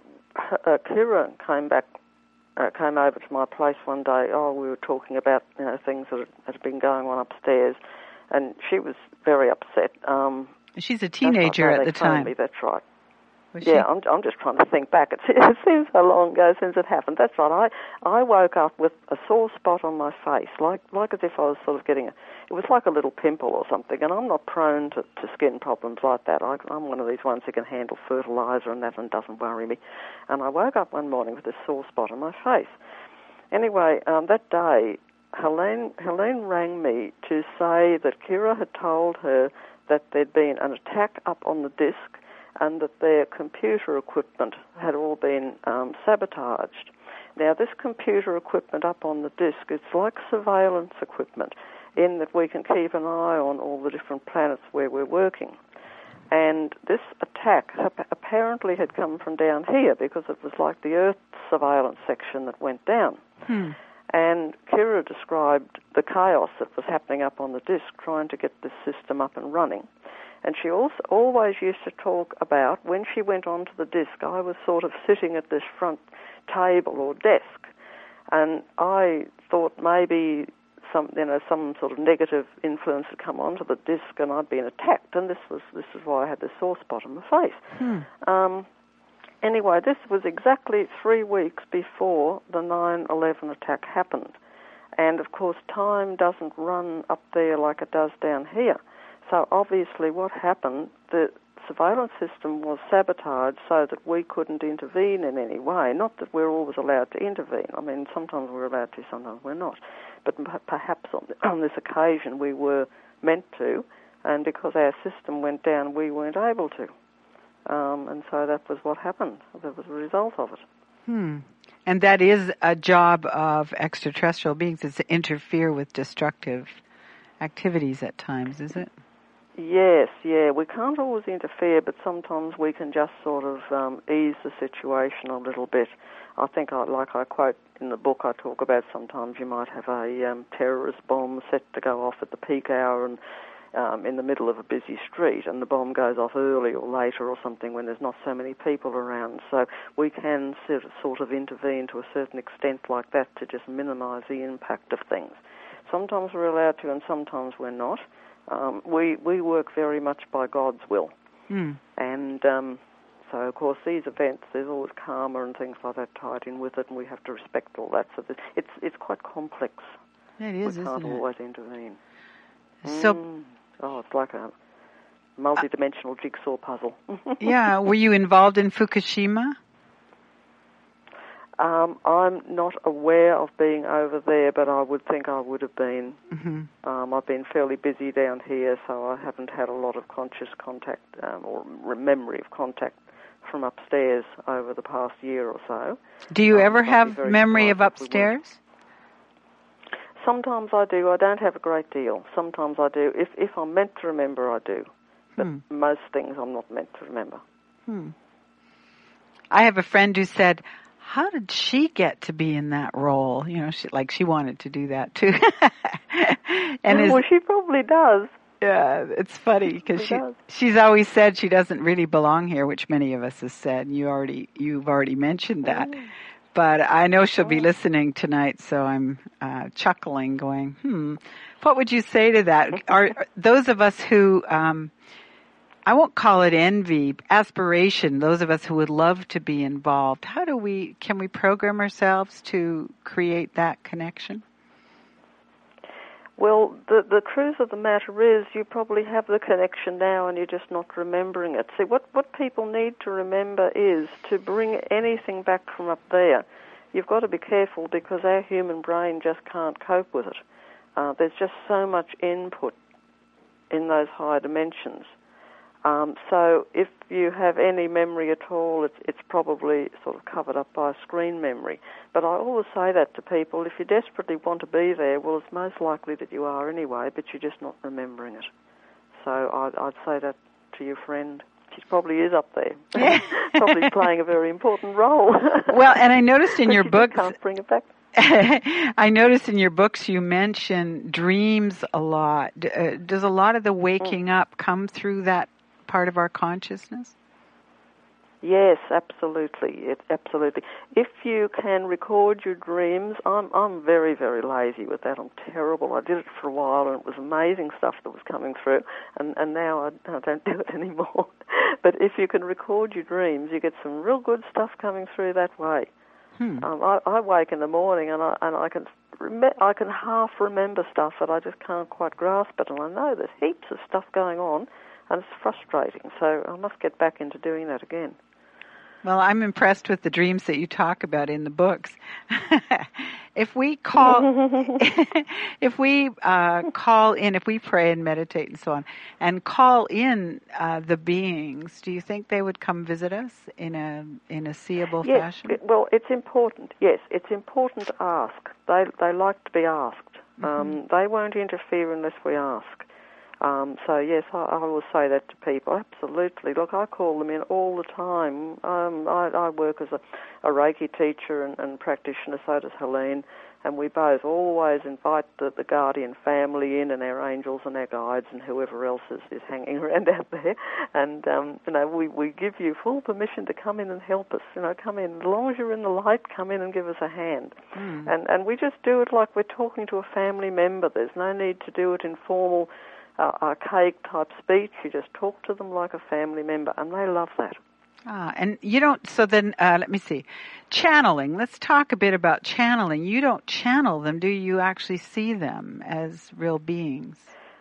uh, Kira came back, uh, came over to my place one day. Oh, we were talking about you know things that had been going on upstairs, and she was very upset. Um, She's a teenager right, at the time. Me, that's right. Was yeah, she? I'm, I'm just trying to think back. It, it seems so long ago since it happened. That's right. I, I woke up with a sore spot on my face, like like as if I was sort of getting a... It was like a little pimple or something, and I'm not prone to, to skin problems like that. I, I'm one of these ones who can handle fertilizer and that and doesn't worry me. And I woke up one morning with this sore spot on my face. Anyway, um, that day, Helene, Helene rang me to say that Kira had told her that there'd been an attack up on the disc and that their computer equipment had all been um, sabotaged. Now, this computer equipment up on the disc, it's like surveillance equipment in that we can keep an eye on all the different planets where we're working. And this attack apparently had come from down here because it was like the Earth surveillance section that went down. Hmm. And Kira described the chaos that was happening up on the disc trying to get this system up and running. And she also always used to talk about, when she went onto the disc, I was sort of sitting at this front table or desk, and I thought maybe some, you know, some sort of negative influence had come onto the disc and I'd been attacked, and this was this is why I had this sore spot on my face. Hmm. Um, anyway, this was exactly three weeks before the nine eleven attack happened. And, of course, time doesn't run up there like it does down here. So obviously what happened, the surveillance system was sabotaged so that we couldn't intervene in any way. Not that we're always allowed to intervene. I mean, sometimes we're allowed to, sometimes we're not. But perhaps on, on this occasion we were meant to, and because our system went down, we weren't able to. Um, and so that was what happened. That was a result of it. Hmm. And that is a job of extraterrestrial beings, is to interfere with destructive activities at times, is it? Yes, yeah. We can't always interfere, but sometimes we can just sort of um, ease the situation a little bit. I think, I, like I quote in the book, I talk about sometimes you might have a um, terrorist bomb set to go off at the peak hour and um, in the middle of a busy street, and the bomb goes off early or later or something when there's not so many people around. So we can sort of, sort of intervene to a certain extent like that to just minimise the impact of things. Sometimes we're allowed to and sometimes we're not. Um, we, we work very much by God's will. Mm. And um, so, of course, these events, there's always karma and things like that tied in with it, and we have to respect all that. So it's it's quite complex. It is, we isn't can't it? always intervene. So, mm. Oh, it's like a multi-dimensional uh, jigsaw puzzle. Yeah. Were you involved in Fukushima? Um, I'm not aware of being over there, but I would think I would have been. Mm-hmm. Um, I've been fairly busy down here, so I haven't had a lot of conscious contact um, or memory of contact from upstairs over the past year or so. Do you um, ever have memory of we upstairs? Sometimes I do. I don't have a great deal. Sometimes I do. If if I'm meant to remember, I do. But Hmm. most things I'm not meant to remember. Hmm. I have a friend who said, how did she get to be in that role? You know, she, like she wanted to do that too. and well, she probably does. Yeah, it's funny because she, does. she's always said she doesn't really belong here, which many of us have said. You already, you've already mentioned that. Mm. but I know she'll be listening tonight, so I'm uh, chuckling, going, hmm, what would you say to that? Are those of us who, um, I won't call it envy, aspiration, those of us who would love to be involved, how do we, can we program ourselves to create that connection? Well, the the truth of the matter is you probably have the connection now and you're just not remembering it. See, what, what people need to remember is to bring anything back from up there, you've got to be careful because our human brain just can't cope with it. Uh, there's just so much input in those higher dimensions. Um, so if you have any memory at all, it's, it's probably sort of covered up by a screen memory. But I always say that to people, if you desperately want to be there, well, it's most likely that you are anyway, but you're just not remembering it. So I'd, I'd say that to your friend. She probably is up there, probably playing a very important role. Well, and I noticed in your books, can't bring it back. I noticed in your books you mention dreams a lot. Uh, does a lot of the waking mm. up come through that part of our consciousness? Yes, absolutely. It, absolutely. If you can record your dreams, I'm I'm very, very lazy with that. I'm terrible. I did it for a while and it was amazing stuff that was coming through, and, and now I, I don't do it anymore. But if you can record your dreams, you get some real good stuff coming through that way. Hmm. Um, I, I wake in the morning and I and I can rem- I can half remember stuff that I just can't quite grasp it, and I know there's heaps of stuff going on. And it's frustrating, so I must get back into doing that again. Well, I'm impressed with the dreams that you talk about in the books. If we call, if we uh, call in, if we pray and meditate and so on, and call in uh, the beings, do you think they would come visit us in a in a seeable yes, fashion? It, well, it's important. Yes, it's important to ask. They they like to be asked. Mm-hmm. Um, they won't interfere unless we ask. Um, so, yes, I, I will say that to people, absolutely. Look, I call them in all the time. Um, I, I work as a, a Reiki teacher and, and practitioner, so does Helene, and we both always invite the, the guardian family in and our angels and our guides and whoever else is, is hanging around out there. And, um, you know, we, we give you full permission to come in and help us. You know, come in. As long as you're in the light, come in and give us a hand. Mm. And, and we just do it like we're talking to a family member. There's no need to do it in formal Uh, archaic type speech. You just talk to them like a family member, and they love that. Ah, and you don't, so then, uh, let me see, channeling. Let's talk a bit about channeling. You don't channel them, do you? You actually see them as real beings?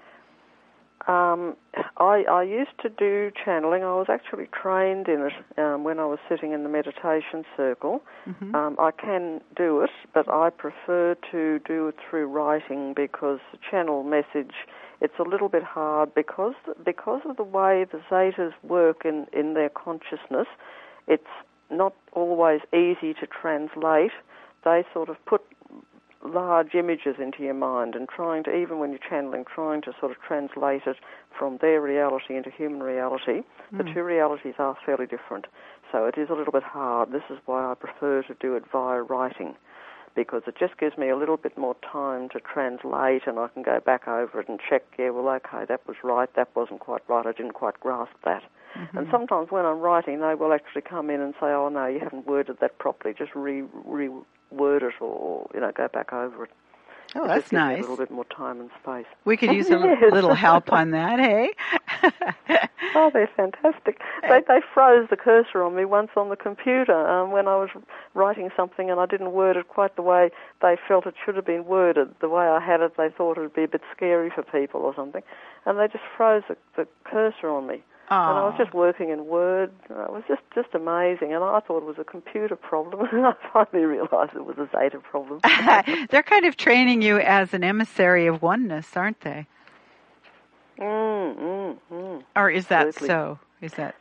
Um, I, I used to do channeling. I was actually trained in it um, when I was sitting in the meditation circle. Mm-hmm. Um, I can do it, but I prefer to do it through writing because the channel message, it's a little bit hard because because of the way the Zetas work in, in their consciousness. It's not always easy to translate. They sort of put large images into your mind and trying to, even when you're channeling, trying to sort of translate it from their reality into human reality. Mm. The two realities are fairly different. So it is a little bit hard. This is why I prefer to do it via writing, because it just gives me a little bit more time to translate and I can go back over it and check, yeah, well, okay, that was right, that wasn't quite right, I didn't quite grasp that. Mm-hmm. And sometimes when I'm writing, they will actually come in and say, oh, no, you haven't worded that properly, just re, re word it or, you know, go back over it. Oh, it that's just gives nice. Me a little bit more time and space. We could use a yes. little help on that, hey? Oh, they're fantastic. They they froze the cursor on me once on the computer um, when I was writing something and I didn't word it quite the way they felt it should have been worded. The way I had it, they thought it would be a bit scary for people or something. And they just froze the, the cursor on me. Aww. And I was just working in Word. It was just, just amazing. And I thought it was a computer problem. And I finally realized it was a Zeta problem. They're kind of training you as an emissary of oneness, aren't they? Mm, mm, mm. Or is that Absolutely. so? Is that?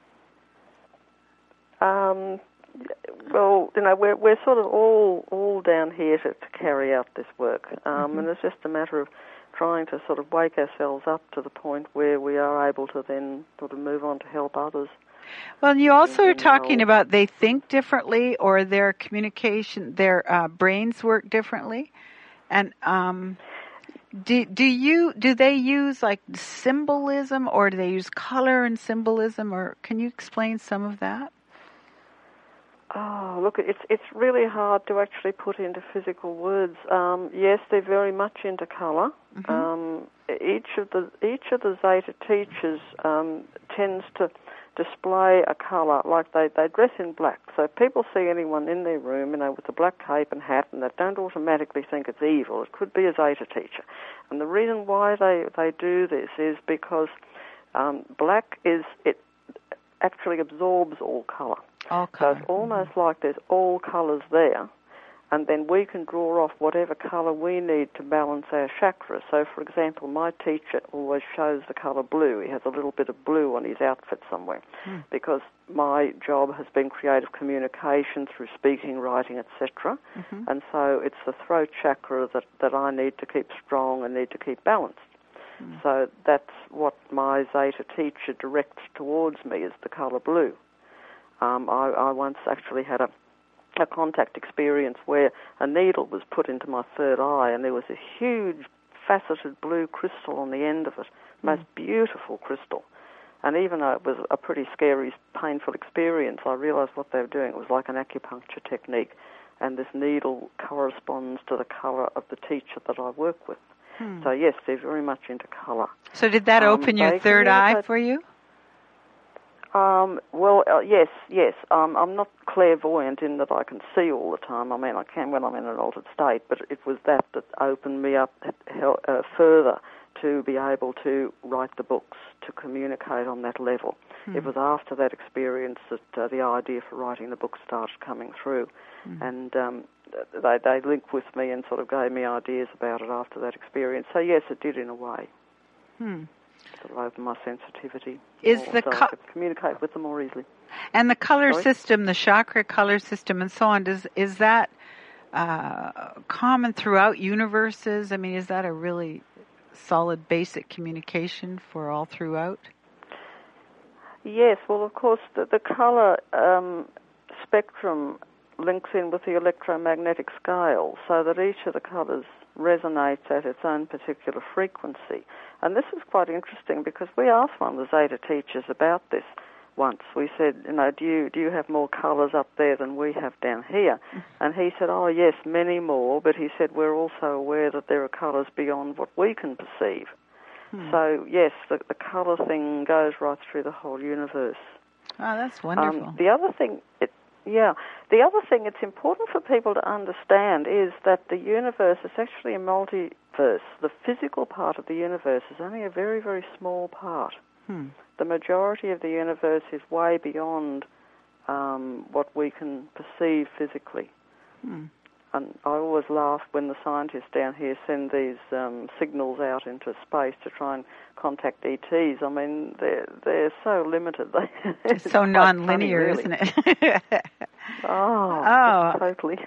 Um, well, you know, we're we're sort of all all down here to, to carry out this work, um, mm-hmm. and it's just a matter of trying to sort of wake ourselves up to the point where we are able to then sort of move on to help others. Well, you also are talking about they think differently, or their communication, their uh, brains work differently, and um, do do you do they use like symbolism, or do they use color and symbolism, or can you explain some of that? Oh, look, it's it's really hard to actually put into physical words. Um, yes, they're very much into colour. Mm-hmm. Um, each of the each of the Zeta teachers um, tends to display a colour, like they, they dress in black. So people see anyone in their room, you know, with a black cape and hat, and they don't automatically think it's evil. It could be a Zeta teacher. And the reason why they, they do this is because um, black is, it actually absorbs all colour. All colour. So it's almost mm-hmm. like there's all colours there, and then we can draw off whatever colour we need to balance our chakras. So, for example, my teacher always shows the colour blue. He has a little bit of blue on his outfit somewhere, mm. because my job has been creative communication through speaking, writing, et cetera. Mm-hmm. And so it's the throat chakra that, that I need to keep strong and need to keep balanced. Mm. So that's what my Zeta teacher directs towards me, is the colour blue. Um, I, I once actually had a a contact experience where a needle was put into my third eye, and there was a huge faceted blue crystal on the end of it, most mm. beautiful crystal. And even though it was a pretty scary, painful experience, I realised what they were doing. It was like an acupuncture technique, and this needle corresponds to the colour of the teacher that I work with. Hmm. So yes, they're very much into colour. So did that um, open your third eye for you? Um, well, uh, yes, yes. Um, I'm not clairvoyant in that I can see all the time. I mean, I can when I'm in an altered state, but it was that that opened me up uh, further to be able to write the books, to communicate on that level. Mm. It was after that experience that uh, the idea for writing the book started coming through. Mm. And um, they, they linked with me and sort of gave me ideas about it after that experience. So, yes, it did in a way. Hmm. Sort of open my sensitivity. Is more, the so co- I could communicate with them more easily. And the color Sorry? system, the chakra color system, and so on. Does is that uh, common throughout universes? I mean, is that a really solid, basic communication for all throughout? Yes. Well, of course, the, the color um, spectrum links in with the electromagnetic scale, so that each of the colors resonates at its own particular frequency. And this is quite interesting because we asked one of the Zeta teachers about this once. We said, you know, do you do you have more colours up there than we have down here? And he said, oh, yes, many more, but he said we're also aware that there are colours beyond what we can perceive. Hmm. So, yes, the, the colour thing goes right through the whole universe. Oh, that's wonderful. Um, the other thing... It, Yeah, the other thing it's important for people to understand is that the universe is actually a multiverse. The physical part of the universe is only a very, very small part. Hmm. The majority of the universe is way beyond um, what we can perceive physically. Hmm. And I always laugh when the scientists down here send these um, signals out into space to try and contact E Ts. I mean, they're, they're so limited. It's so non-linear, really. Isn't it? oh, oh. totally.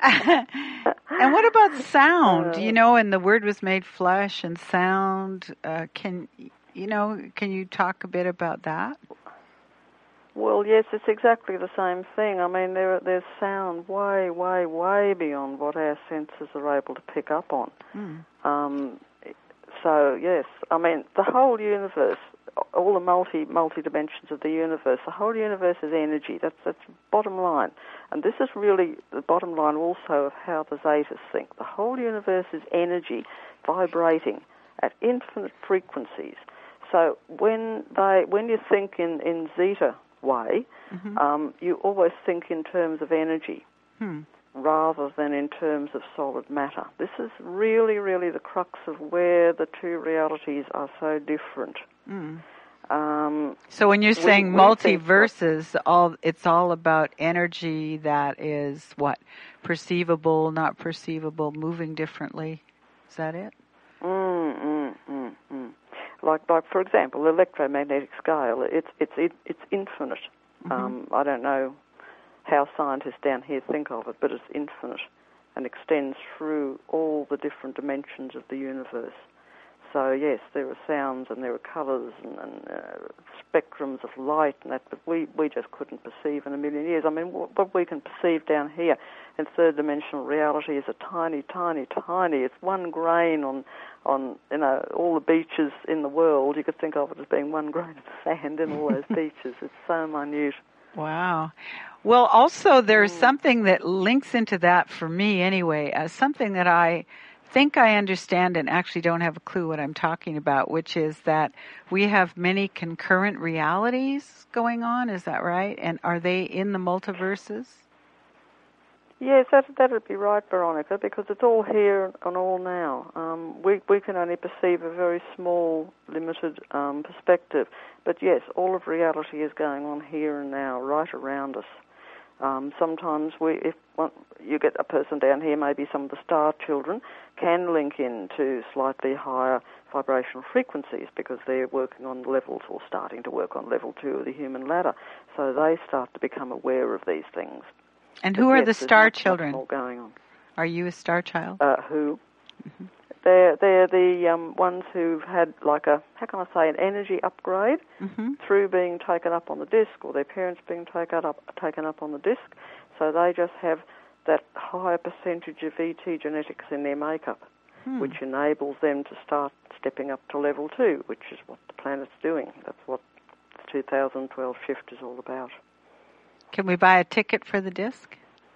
And what about sound? Uh, you know, and the Word was made flesh and sound. Uh, can, you know, can you talk a bit about that? Well, yes, it's exactly the same thing. I mean, there, there's sound way, way, way beyond what our senses are able to pick up on. Mm. Um, so, yes, I mean, the whole universe, all the multi, multi-dimensions of the universe, the whole universe is energy. That's, that's the bottom line. And this is really the bottom line also of how the Zetas think. The whole universe is energy vibrating at infinite frequencies. So when they, when you think in, in Zeta way, mm-hmm. um, you always think in terms of energy hmm. rather than in terms of solid matter. This is really, really the crux of where the two realities are so different. Mm. Um, so when you're saying we, we multiverses, all it's all about energy that is what? Perceivable, not perceivable, moving differently. Is that it? Mm, mm, mm, mm. Like, like for example, the electromagnetic scale, it's it's it, it's infinite. Mm-hmm. Um, I don't know how scientists down here think of it, but it's infinite and extends through all the different dimensions of the universe. So, yes, there are sounds and there are colours and, and uh, spectrums of light and that, but we, we just couldn't perceive in a million years. I mean, what, what we can perceive down here in third-dimensional reality is a tiny, tiny, tiny, it's one grain on, on, you know, all the beaches in the world. You could think of it as being one grain of sand in all those beaches. It's so minute. Wow. Well, also there's Mm. something that links into that for me anyway, as something that I think I understand and actually don't have a clue what I'm talking about, which is that we have many concurrent realities going on. Is that right? And are they in the multiverses? Yes, that that would be right, Veronica, because it's all here and all now. Um, we we can only perceive a very small, limited um, perspective. But yes, all of reality is going on here and now, right around us. Um, sometimes we, if one, you get a person down here, maybe some of the star children can link into slightly higher vibrational frequencies because they're working on levels or starting to work on level two of the human ladder. So they start to become aware of these things. And who but are yes, the star much, children? Much more going on. Are you a star child? Uh, who? Mm-hmm. They're they're the um, ones who've had like a, how can I say, an energy upgrade Mm-hmm. through being taken up on the disc, or their parents being taken up taken up on the disc. So they just have that higher percentage of E T genetics in their makeup, Hmm. which enables them to start stepping up to level two, which is what the planet's doing. That's what the two thousand twelve shift is all about. Can we buy a ticket for the disc?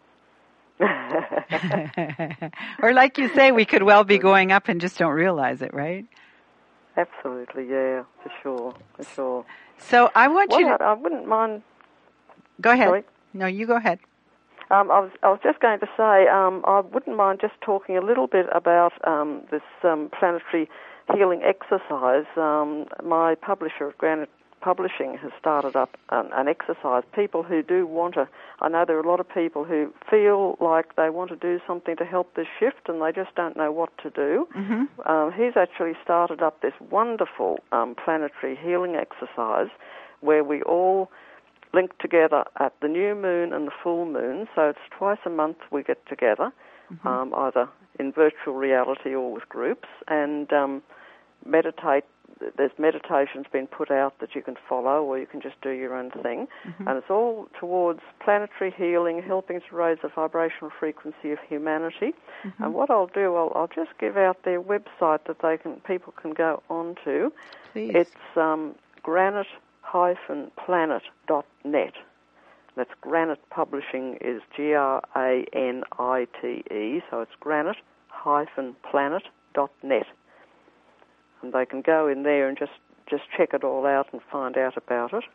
Or like you say, we could well be going up and just don't realize it, right? Absolutely, yeah, for sure, for sure. So I want Well, you to... I, I wouldn't mind... Go ahead. Sorry? No, you go ahead. Um, I was I was just going to say, um, I wouldn't mind just talking a little bit about um, this um, planetary healing exercise. Um, my publisher at Granite Publishing has started up an, an exercise. People who do want to, I know there are a lot of people who feel like they want to do something to help this shift and they just don't know what to do. Mm-hmm. Um, he's actually started up this wonderful um, planetary healing exercise where we all link together at the new moon and the full moon. So it's twice a month we get together, mm-hmm. um, either in virtual reality or with groups, and um, meditate. There's meditations been put out that you can follow, or you can just do your own thing. Mm-hmm. And it's all towards planetary healing, helping to raise the vibrational frequency of humanity. Mm-hmm. And what I'll do, I'll, I'll just give out their website that they can people can go on to. Please. It's um, granite dash planet dot net. That's Granite Publishing is G R A N I T E, so it's granite dash planet dot net. And they can go in there and just, just check it all out and find out about it.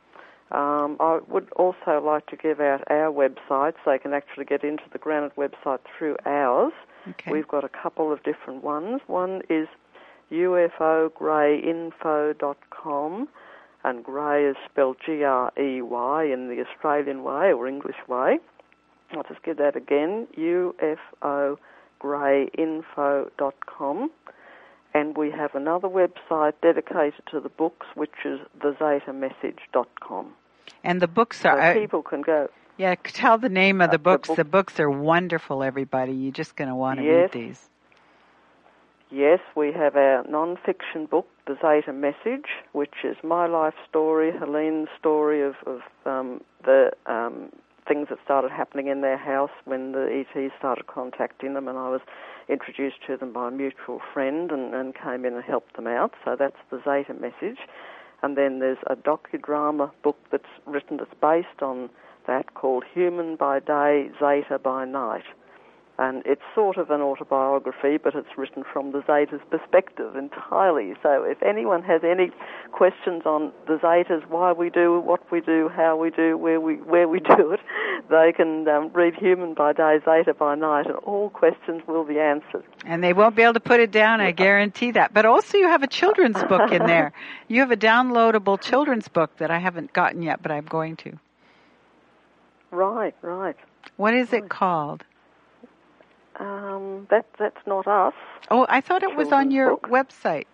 Um, I would also like to give out our websites. They can actually get into the Granite website through ours. Okay. We've got a couple of different ones. One is U F O grey info dot com, and grey is spelled G R E Y in the Australian way or English way. I'll just give that again, U F O grey info dot com. And we have another website dedicated to the books, which is the zeta message dot com. And the books are... So people can go... Yeah, tell the name of the uh, books. The, book, the books are wonderful, everybody. You're just going to want to yes, read these. Yes, we have our non-fiction book, The Zeta Message, which is my life story, Helene's story of, of um, the um, things that started happening in their house when the E Ts started contacting them, and I was introduced to them by a mutual friend and, and came in and helped them out. So that's The Zeta Message. And then there's a docudrama book that's written that's based on that called Human by Day, Zeta by Night. And it's sort of an autobiography, but it's written from the Zeta's perspective entirely. So if anyone has any questions on the Zetas, why we do what we do, how we do, where we where we do it, they can um, read Human by Day, Zeta by Night, and all questions will be answered. And they won't be able to put it down, I guarantee that. But also you have a children's book in there. You have a downloadable children's book that I haven't gotten yet, but I'm going to. Right, right. What is right. it called? Um, that that's not us. Oh, I thought it was on your book. website.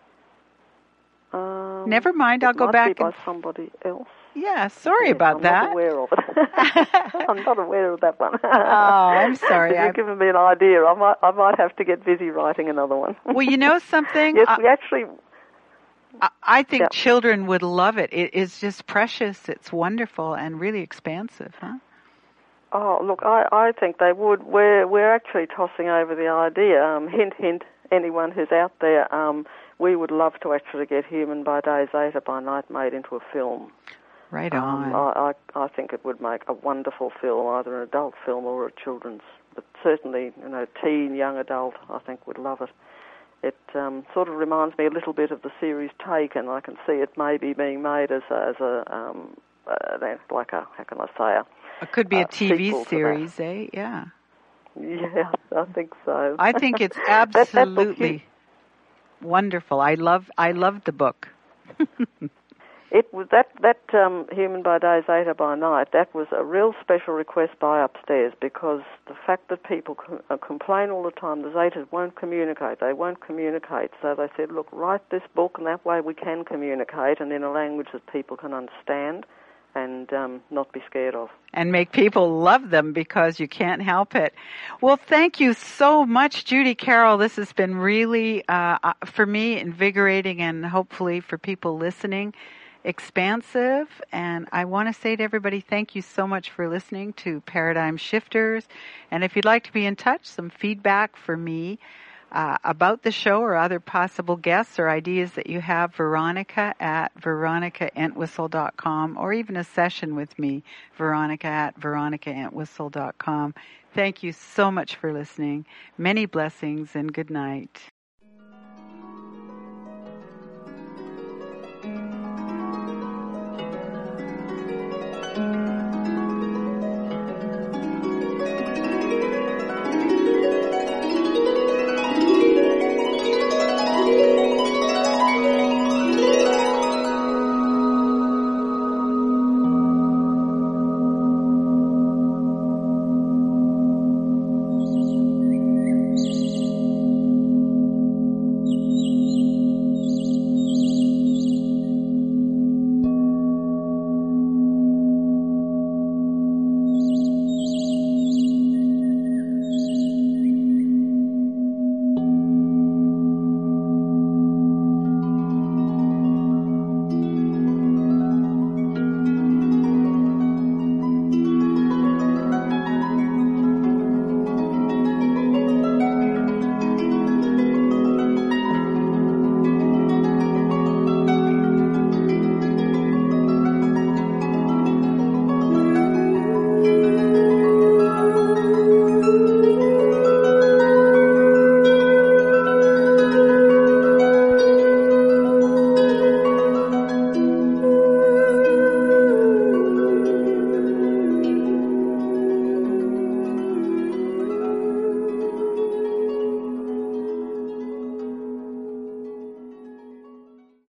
Um, Never mind, I'll it go might back. Be and... by somebody else. Yeah, sorry yes, about I'm that. I'm not aware of it. I'm not aware of that one. Oh, I'm sorry. You've given me an idea. I might I might have to get busy writing another one. Well, you know something? Yes, I, we actually. I, I think yeah. children would love it. It is just precious. It's wonderful and really expansive, huh? Oh, look, I, I think they would. We're we're actually tossing over the idea. Um, hint, hint. Anyone who's out there, um, we would love to actually get Human by Day, Zeta by Night made into a film. Right um, on. I, I, I think it would make a wonderful film, either an adult film or a children's. But certainly, you know, teen, young adult, I think would love it. It um, sort of reminds me a little bit of the series Taken. I can see it maybe being made as a, as a um, uh, like a, how can I say, a It could be a, a T V series, eh? Yeah. Yeah, I think so. I think it's absolutely that, that wonderful. I love I loved the book. It was that that um, Human by Day, Zeta by Night. That was a real special request by Upstairs, because the fact that people com- uh, complain all the time, the Zetas won't communicate. They won't communicate. So they said, look, write this book, and that way we can communicate, and in a language that people can understand and um, not be scared of. And make people love them, because you can't help it. Well, thank you so much, Judy Carroll. This has been really, uh, for me, invigorating, and hopefully for people listening, expansive. And I want to say to everybody, thank you so much for listening to Paradigm Shifters. And if you'd like to be in touch, some feedback for me uh, about the show or other possible guests or ideas that you have, Veronica at veronica entwistle dot com, or even a session with me, Veronica at veronica entwistle dot com. Thank you so much for listening. Many blessings and good night.